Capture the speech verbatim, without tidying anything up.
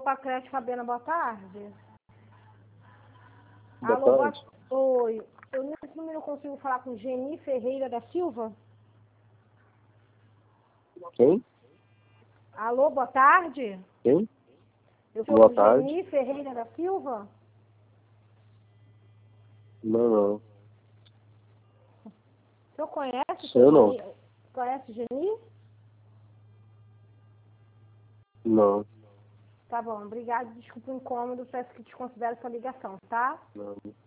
para creche Fabiana, boa tarde. Boa Alô, tarde. boa... Oi. Eu nesse número consigo falar com Geni Ferreira da Silva? Quem? Alô, boa tarde. Quem? Eu sou Boa com tarde. Geni Ferreira da Silva? Não, não. O senhor conhece? Sei não. Geni? Conhece Geni? Não. Tá bom, obrigada. Desculpa o incômodo, peço que desconsidere sua ligação, tá? Não.